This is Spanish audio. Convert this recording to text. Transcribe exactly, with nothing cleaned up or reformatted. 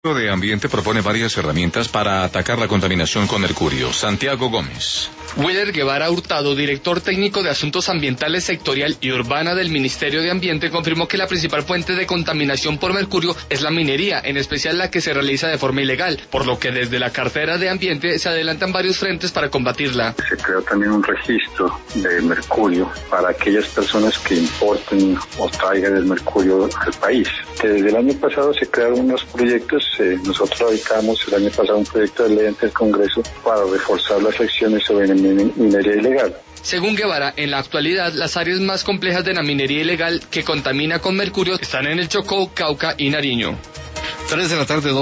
de Ambiente propone varias herramientas para atacar la contaminación con mercurio. Santiago Gómez. Willer Guevara Hurtado, director técnico de Asuntos Ambientales Sectorial y Urbana del Ministerio de Ambiente, confirmó que la principal fuente de contaminación por mercurio es la minería, en especial la que se realiza de forma ilegal, por lo que desde la cartera de Ambiente se adelantan varios frentes para combatirla. Se creó también un registro de mercurio para aquellas personas que importen o traigan el mercurio al país. Que desde el año pasado se crearon unos proyectos, eh, nosotros radicamos el año pasado un proyecto de ley ante el Congreso para reforzar las acciones sobre la minería ilegal. Según Guevara, en la actualidad las áreas más complejas de la minería ilegal que contamina con mercurio están en el Chocó, Cauca y Nariño. Tres de la tarde.